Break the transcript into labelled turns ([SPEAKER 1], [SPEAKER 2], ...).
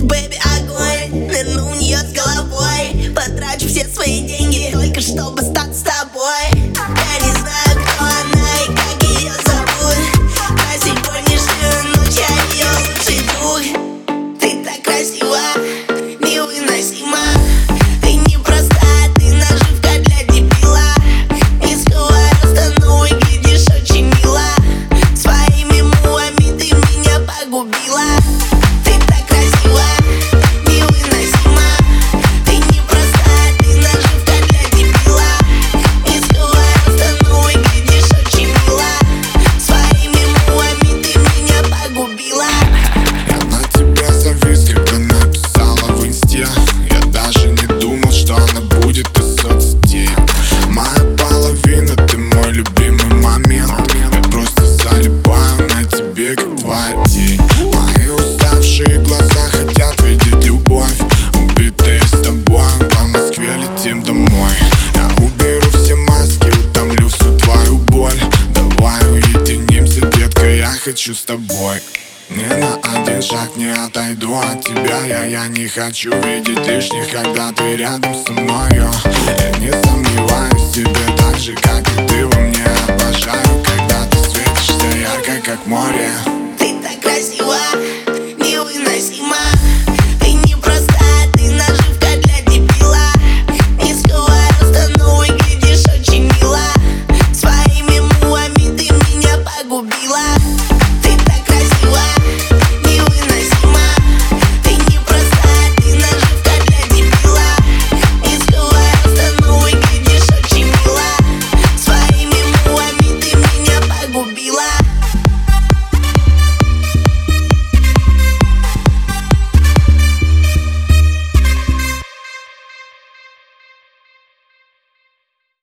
[SPEAKER 1] Бэби, огонь, нырну в нее с головой. Потрачу все свои деньги только чтобы стать с тобой. Я не знаю, кто она и как ее зовут, а сегодняшнюю ночь я ее лучший друг. Ты так красива, невыносима. Ты непроста, ты наживка для дебила. Низкого роста, но выглядишь очень мило. Своими мувами ты меня погубила. Ты так красива, невыносима. Ты непроста, ты наживка для дебила. Низкого роста, но выглядишь очень мило. Своими мувами ты меня погубила.
[SPEAKER 2] Я на тебя завис, когда написала в инсте. Я даже не думал, что она будет из соцсетей. Моя половина, ты мой любимый момент. Я просто залипаю на тебе, как твоя тень. Мои уставшие глаза хотят видеть любовь. Убитые с тобой, по Москве летим домой. Я уберу все маски, утомлю всю твою боль. Давай уединимся, детка, я хочу с тобой. Ни на один шаг не отойду от тебя. Я не хочу видеть лишних, когда ты рядом со мною. Я не сомневаюсь в тебе так же, как и ты во мне. Обожаю, когда ты светишься ярко, как море.